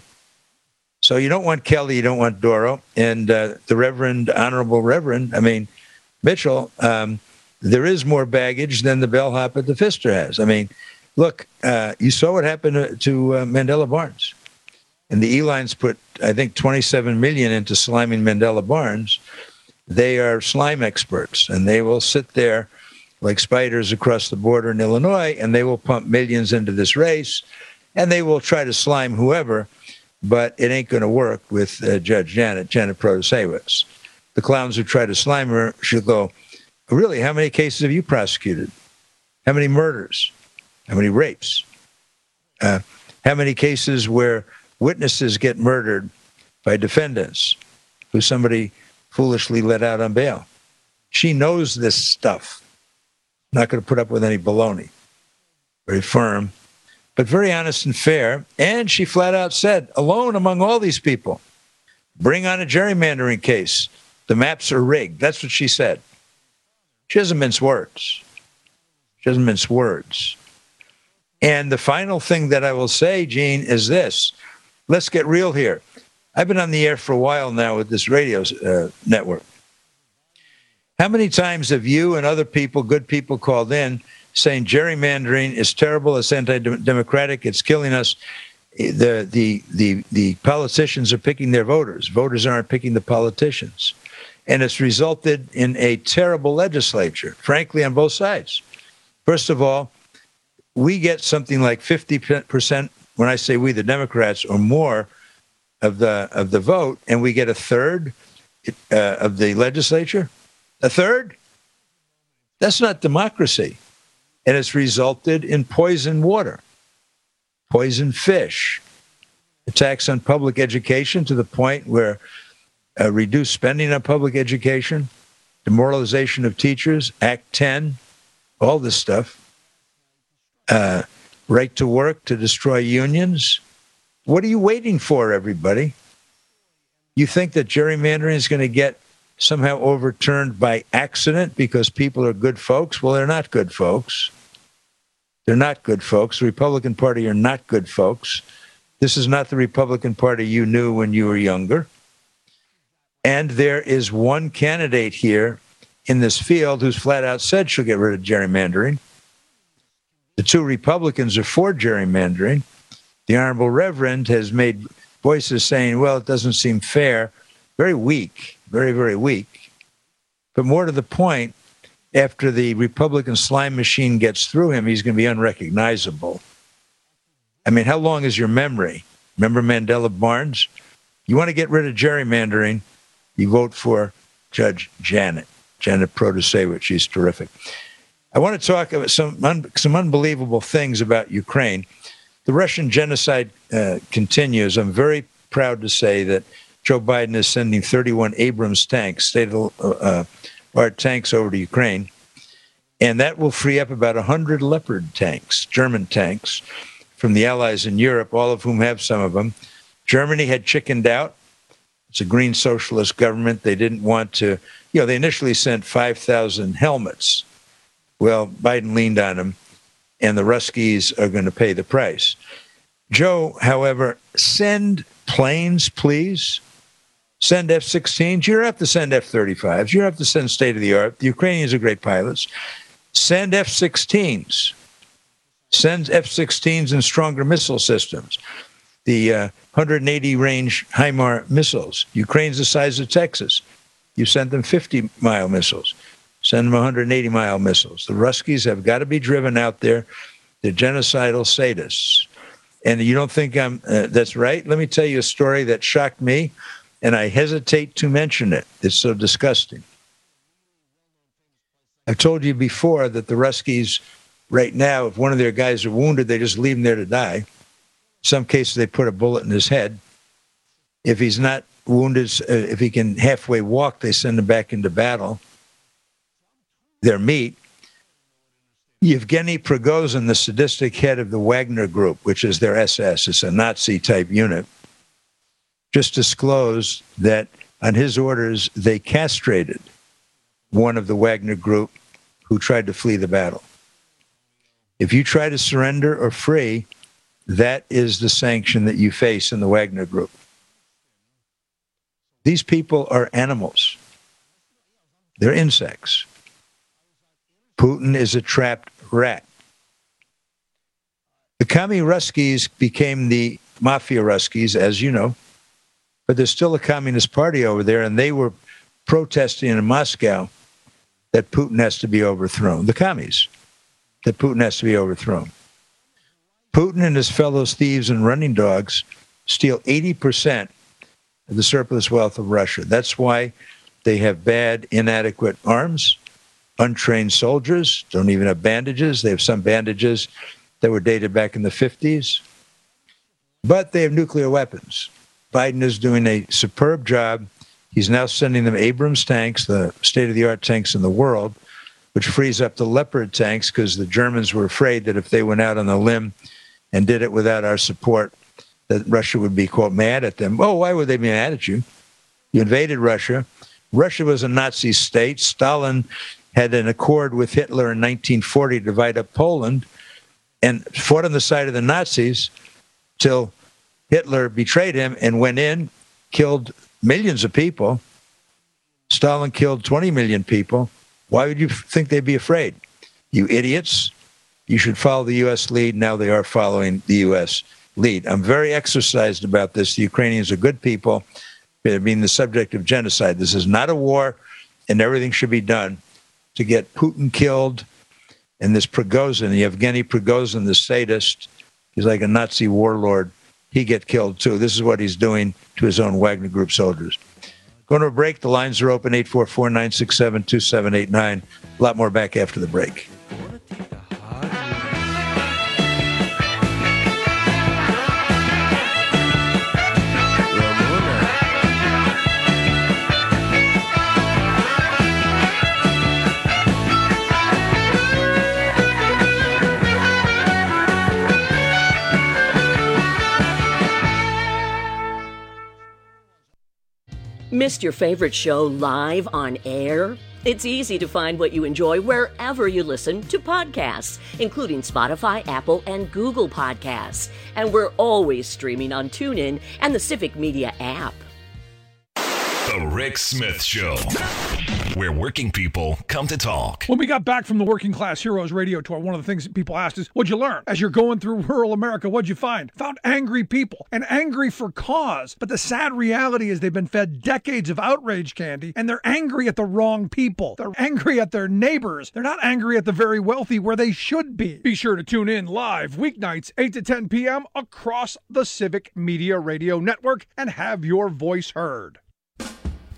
So you don't want Kelly, you don't want Doro, and the Honorable Reverend, Mitchell, there is more baggage than the bellhop at the Pfister has. Look, you saw what happened to Mandela Barnes. And the E-Lines put, I think, $27 million into sliming Mandela Barnes. They are slime experts, and they will sit there like spiders across the border in Illinois, and they will pump millions into this race, and they will try to slime whoever, but it ain't going to work with Judge Janet Protasewicz. The clowns who try to slime her, she'll go, "Really, how many cases have you prosecuted? How many murders? How many rapes? How many cases where witnesses get murdered by defendants who somebody foolishly let out on bail?" She knows this stuff. Not going to put up with any baloney. Very firm, but very honest and fair. And she flat out said, alone among all these people, bring on a gerrymandering case. The maps are rigged. That's what she said. She doesn't mince words. She doesn't mince words. And the final thing that I will say, Gene, is this. Let's get real here. I've been on the air for a while now with this radio network. How many times have you and other people, good people, called in saying gerrymandering is terrible, it's anti-democratic, it's killing us? The politicians are picking their voters. Voters aren't picking the politicians. And it's resulted in a terrible legislature, frankly, on both sides. First of all, we get something like 50%, when I say we, the Democrats, or more of the vote, and we get a third of the legislature. A third? That's not democracy. And it's resulted in poisoned water, poisoned fish, attacks on public education to the point where reduced spending on public education, demoralization of teachers, Act 10, all this stuff. Right to work to destroy unions. What are you waiting for, everybody? You think that gerrymandering is going to get somehow overturned by accident because people are good folks? Well, they're not good folks. They're not good folks. The Republican Party are not good folks. This is not the Republican Party you knew when you were younger. And there is one candidate here in this field who's flat out said she'll get rid of gerrymandering. The 2 Republicans are for gerrymandering. The Honorable Reverend has made voices saying, well, it doesn't seem fair. Very weak, very, very weak. But more to the point, after the Republican slime machine gets through him, he's going to be unrecognizable. How long is your memory? Remember Mandela Barnes? You want to get rid of gerrymandering, you vote for Judge Janet Protasewicz. She's terrific. I want to talk about some unbelievable things about Ukraine. The Russian genocide continues. I'm very proud to say that Joe Biden is sending 31 Abrams tanks, state-of-the-art tanks, over to Ukraine. And that will free up about 100 Leopard tanks, German tanks, from the allies in Europe, all of whom have some of them. Germany had chickened out. It's a green socialist government. They didn't want to, they initially sent 5,000 helmets. Well, Biden leaned on them, and the Ruskies are going to pay the price. Joe, however, send planes, please. Send F-16s. You don't have to send F-35s. You don't have to send state-of-the-art. The Ukrainians are great pilots. Send F-16s. Send F-16s and stronger missile systems. The 180-range HIMARS missiles. Ukraine's the size of Texas. You sent them 50-mile missiles. Send them 180-mile missiles. The Ruskies have got to be driven out there. They're genocidal sadists. And you don't think that's right? Let me tell you a story that shocked me, and I hesitate to mention it. It's so disgusting. I've told you before that the Ruskies, right now, if one of their guys are wounded, they just leave him there to die. In some cases, they put a bullet in his head. If he's not wounded, if he can halfway walk, they send him back into battle. Their meat. Yevgeny Prigozhin, the sadistic head of the Wagner Group, which is their SS, it's a Nazi-type unit, just disclosed that on his orders, they castrated one of the Wagner Group who tried to flee the battle. If you try to surrender or free, that is the sanction that you face in the Wagner Group. These people are animals. They're insects. Putin is a trapped rat. The commie Ruskies became the mafia Ruskies, as you know, but there's still a communist party over there, and they were protesting in Moscow that Putin has to be overthrown. The commies, that Putin has to be overthrown. Putin and his fellow thieves and running dogs steal 80% of the surplus wealth of Russia. That's why they have bad, inadequate arms, untrained soldiers, don't even have bandages. They have some bandages that were dated back in the 50s. But they have nuclear weapons. Biden is doing a superb job. He's now sending them Abrams tanks, the state-of-the-art tanks in the world, which frees up the Leopard tanks because the Germans were afraid that if they went out on a limb and did it without our support, that Russia would be, quote, mad at them. Oh, why would they be mad at you? You invaded Russia. Russia was a Nazi state. Stalin had an accord with Hitler in 1940 to divide up Poland and fought on the side of the Nazis till Hitler betrayed him and went in, killed millions of people. Stalin killed 20 million people. Why would you think they'd be afraid? You idiots. You should follow the U.S. lead. Now they are following the U.S. lead. I'm very exercised about this. The Ukrainians are good people. They're being the subject of genocide. This is not a war, and everything should be done to get Putin killed. And this Prigozhin, Yevgeny Prigozhin, the sadist, he's like a Nazi warlord. He get killed too. This is what he's doing to his own Wagner Group soldiers. Going to a break. The lines are open, 844-967-2789. A lot more back after the break.
Missed your favorite show live on air? It's easy to find what you enjoy wherever you listen to podcasts, including Spotify, Apple, and Google Podcasts. And we're always streaming on TuneIn and the Civic Media app.
The Rick Smith Show, where working people come to talk.
When we got back from the Working Class Heroes radio tour, one of the things that people asked is, what'd you learn? As you're going through rural America, what'd you find? Found angry people, and angry for cause. But the sad reality is they've been fed decades of outrage candy, and they're angry at the wrong people. They're angry at their neighbors. They're not angry at the very wealthy where they should be. Be sure to tune in live weeknights, 8 to 10 p.m. across the Civic Media Radio Network and have your voice heard.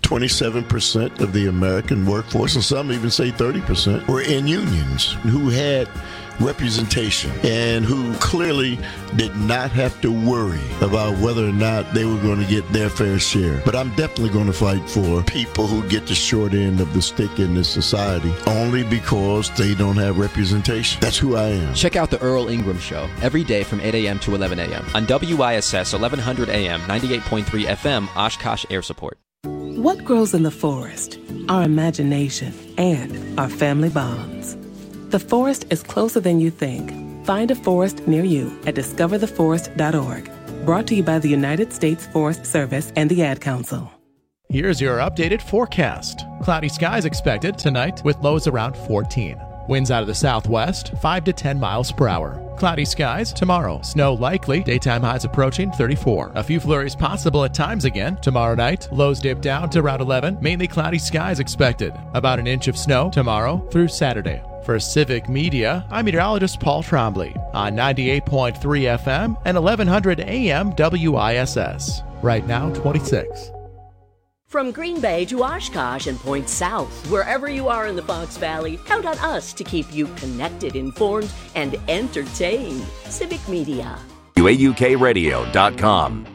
27% of the American workforce, and some even say 30%, were in unions who had representation and who clearly did not have to worry about whether or not they were going to get their fair share. But I'm definitely going to fight for people who get the short end of the stick in this society only because they don't have representation. That's who I am.
Check out the Earl Ingram Show every day from 8 a.m. to 11 a.m. on WISS 1100 AM, 98.3 FM, Oshkosh Air Support.
What grows in the forest? Our imagination and our family bonds. The forest is closer than you think. Find a forest near you at discovertheforest.org. Brought to you by the United States Forest Service and the Ad Council.
Here's your updated forecast. Cloudy skies expected tonight with lows around 14. Winds out of the southwest, 5 to 10 miles per hour. Cloudy skies tomorrow. Snow likely. Daytime highs approaching 34. A few flurries possible at times again. Tomorrow night, lows dip down to around 11. Mainly cloudy skies expected. About an inch of snow tomorrow through Saturday. For Civic Media, I'm meteorologist Paul Trombley on 98.3 FM and 1100 AM WISS. Right now, 26.
From Green Bay to Oshkosh and points south, wherever you are in the Fox Valley, count on us to keep you connected, informed, and entertained. Civic Media.
AUKRadio.com.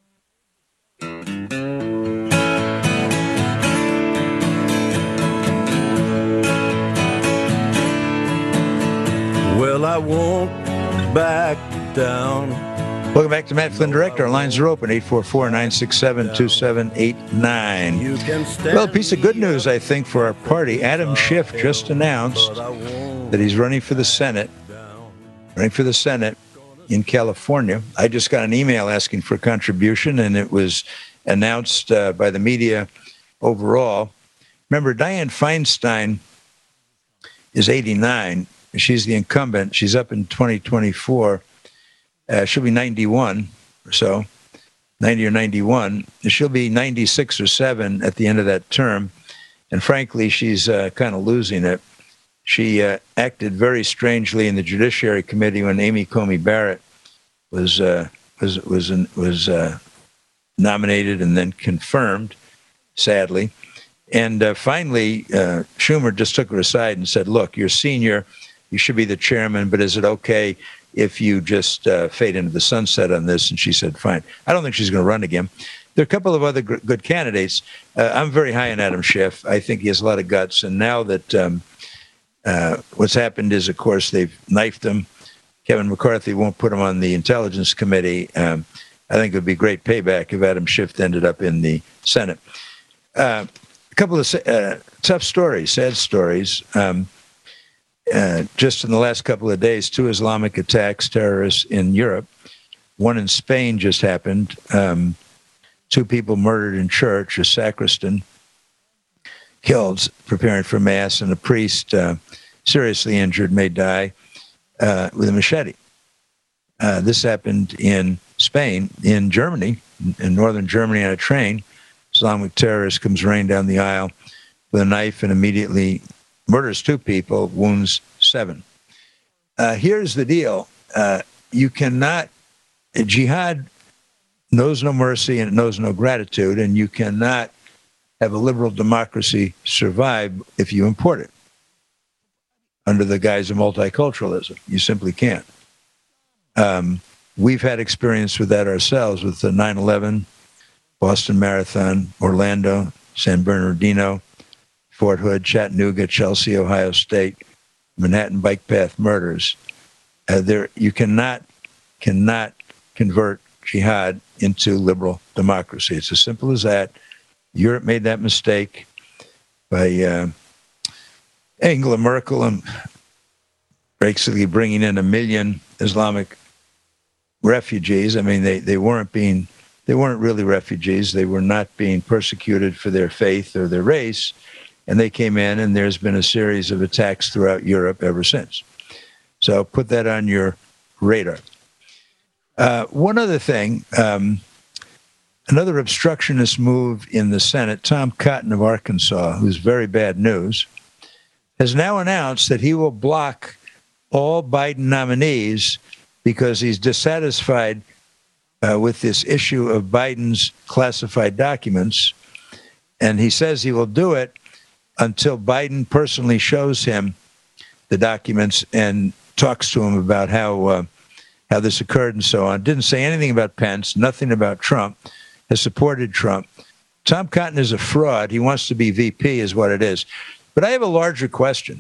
Well, I won't back down.
Welcome back to Matt Flynn Direct. Our lines are open, 844-967-2789. Well, a piece of good news, I think, for our party. Adam Schiff just announced that he's running for the Senate. In California. I just got an email asking for a contribution, and it was announced by the media overall. Remember, Dianne Feinstein is 89. She's the incumbent. She's up in 2024. She'll be 91 or so, 90 or 91. She'll be 96 or 7 at the end of that term. And frankly, she's kind of losing it. She acted very strangely in the Judiciary Committee when Amy Coney Barrett was nominated and then confirmed, sadly. And finally, Schumer just took her aside and said, look, you're senior, you should be the chairman, but is it okay if you just fade into the sunset on this? And she said, fine. I don't think she's going to run again. There are a couple of other good candidates. I'm very high on Adam Schiff. I think he has a lot of guts. And now that what's happened is, of course, they've knifed him. Kevin McCarthy won't put him on the Intelligence Committee. I think it would be great payback if Adam Schiff ended up in the Senate. A couple of tough stories, sad stories. Just in the last couple of days, 2 Islamic attacks, terrorists in Europe. One in Spain just happened. 2 people murdered in church, a sacristan killed preparing for Mass, and a priest seriously injured, may die with a machete. This happened in Spain. In Germany, in northern Germany, on a train, Islamic terrorist comes running down the aisle with a knife and immediately murders 2 people, wounds 7. Here's the deal. You cannot, jihad knows no mercy and it knows no gratitude, and you cannot have a liberal democracy survive if you import it under the guise of multiculturalism. You simply can't. We've had experience with that ourselves with the 9/11, Boston Marathon, Orlando, San Bernardino, Fort Hood, Chattanooga, Chelsea, Ohio State, Manhattan bike path murders. You cannot convert jihad into liberal democracy. It's as simple as that. Europe made that mistake by Angela Merkel and basically bringing in 1 million Islamic refugees. I mean, they weren't really refugees. They were not being persecuted for their faith or their race. And they came in, and there's been a series of attacks throughout Europe ever since. So put that on your radar. One other thing, another obstructionist move in the Senate, Tom Cotton of Arkansas, who's very bad news, has now announced that he will block all Biden nominees because he's dissatisfied with this issue of Biden's classified documents. And he says he will do it until Biden personally shows him the documents and talks to him about how this occurred and so on. Didn't say anything about Pence, nothing about Trump, has supported Trump. Tom Cotton is a fraud. He wants to be VP is what it is. But I have a larger question.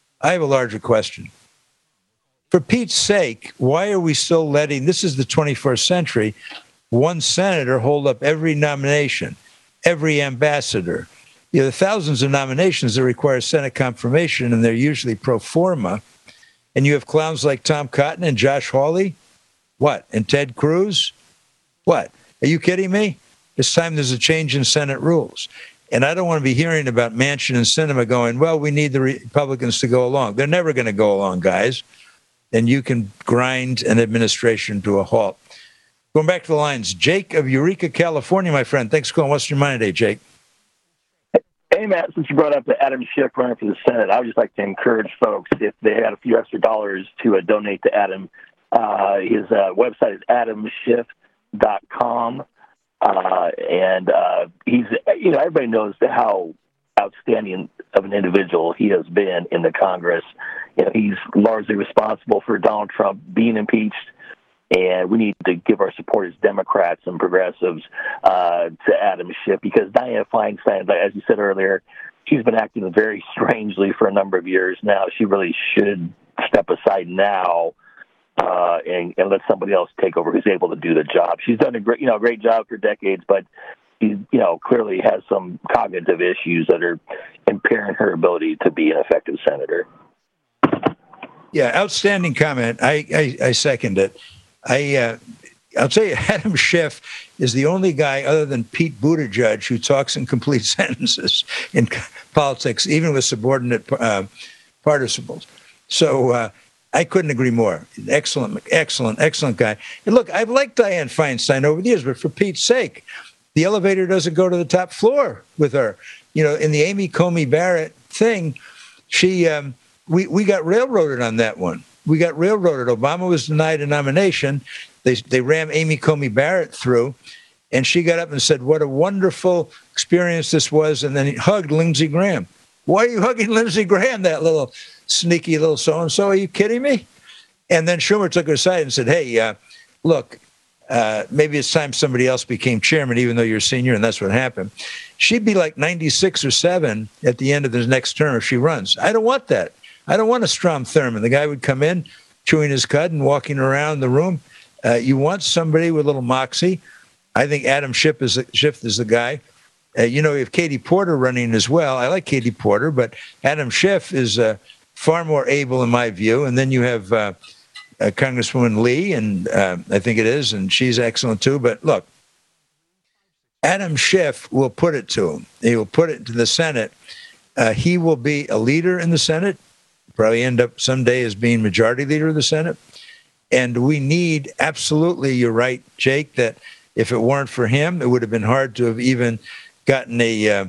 For Pete's sake, why are we still letting, this is the 21st century, one senator hold up every nomination, every ambassador? The thousands of nominations that require Senate confirmation, and they're usually pro forma. And you have clowns like Tom Cotton and Josh Hawley? What? And Ted Cruz? What? Are you kidding me? This time there's a change in Senate rules. And I don't want to be hearing about Manchin and Sinema going, well, we need the Republicans to go along. They're never going to go along, guys. And you can grind an administration to a halt. Going back to the lines, Jake of Eureka, California, my friend. Thanks for calling. What's your mind today, Jake?
Hey, Matt, since you brought up Adam Schiff running for the Senate, I would just like to encourage folks, if they had a few extra dollars, to donate to Adam. His website is adamschiff.com. And he's, everybody knows how outstanding of an individual he has been in the Congress. He's largely responsible for Donald Trump being impeached, and we need to give our support as Democrats and progressives to Adam Schiff, because Dianne Feinstein, as you said earlier, she's been acting very strangely for a number of years now. She really should step aside now and let somebody else take over who's able to do the job. She's done a great job for decades, but she clearly has some cognitive issues that are impairing her ability to be an effective senator.
Yeah, outstanding comment. I second it. I'll tell you, Adam Schiff is the only guy other than Pete Buttigieg who talks in complete sentences in politics, even with subordinate participles. So I couldn't agree more. Excellent guy. And look, I've liked Dianne Feinstein over the years, but for Pete's sake, the elevator doesn't go to the top floor with her. In the Amy Coney Barrett thing, we got railroaded on that one. We got railroaded. Obama was denied a nomination. They rammed Amy Coney Barrett through, and she got up and said, what a wonderful experience this was, and then he hugged Lindsey Graham. Why are you hugging Lindsey Graham, that little sneaky little so-and-so? Are you kidding me? And then Schumer took her aside and said, hey, look, maybe it's time somebody else became chairman, even though you're a senior, and that's what happened. She'd be like 96 or 7 at the end of the next term if she runs. I don't want that. I don't want a Strom Thurmond. The guy would come in, chewing his cud and walking around the room. You want somebody with a little moxie. I think Adam Schiff is the guy. You have Katie Porter running as well. I like Katie Porter, but Adam Schiff is far more able in my view. And then you have Congresswoman Lee, and I think it is, and she's excellent too. But look, Adam Schiff will put it to him. He will put it to the Senate. He will be a leader in the Senate. Probably end up someday as being majority leader of the Senate. And we need, absolutely, you're right, Jake, that if it weren't for him, it would have been hard to have even gotten the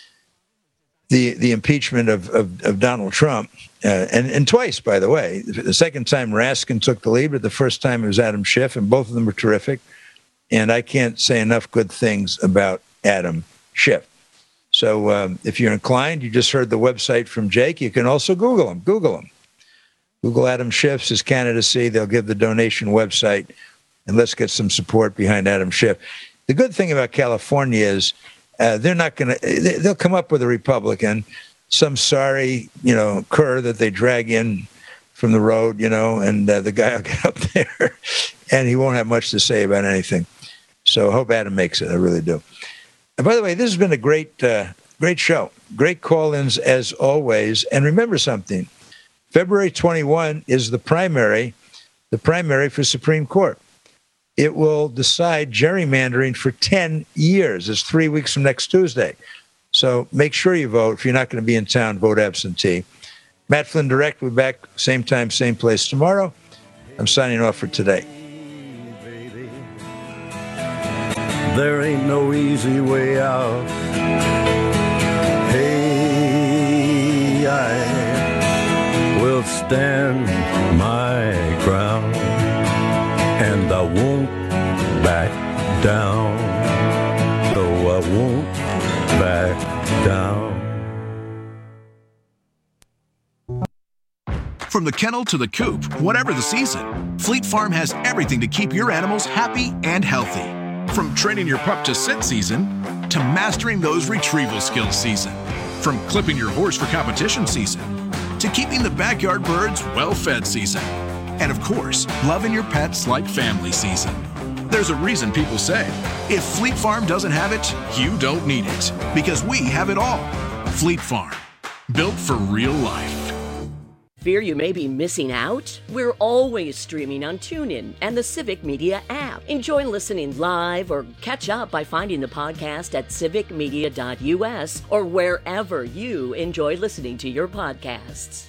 impeachment of Donald Trump. And twice, by the way. The second time, Raskin took the lead, but the first time it was Adam Schiff, and both of them were terrific. And I can't say enough good things about Adam Schiff. So if you're inclined, you just heard the website from Jake. You can also Google him. Google Adam Schiff's his candidacy. They'll give the donation website, and let's get some support behind Adam Schiff. The good thing about California is they're not going to. They'll come up with a Republican, some sorry, cur that they drag in from the road, and the guy will get up there, and he won't have much to say about anything. So I hope Adam makes it. I really do. And by the way, this has been a great show. Great call-ins as always. And remember something. February 21 is the primary for Supreme Court. It will decide gerrymandering for 10 years. It's 3 weeks from next Tuesday. So make sure you vote. If you're not going to be in town, vote absentee. Matt Flynn Direct will be back same time, same place tomorrow. I'm signing off for today.
There ain't no easy way out. Hey, I will stand my ground, and I won't back down. No, I won't back down.
From the kennel to the coop, whatever the season, Fleet Farm has everything to keep your animals happy and healthy. From training your pup to sit season, to mastering those retrieval skills season. From clipping your horse for competition season, to keeping the backyard birds well-fed season. And of course, loving your pets like family season. There's a reason people say, if Fleet Farm doesn't have it, you don't need it. Because we have it all. Fleet Farm, built for real life.
Fear you may be missing out? We're always streaming on TuneIn and the Civic Media app. Enjoy listening live or catch up by finding the podcast at civicmedia.us or wherever you enjoy listening to your podcasts.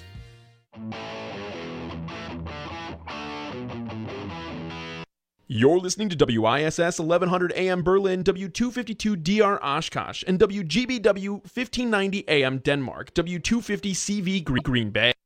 You're listening to WISS 1100 AM Berlin, W252 DR Oshkosh, and WGBW 1590 AM Denmark, W250 CV Green Bay.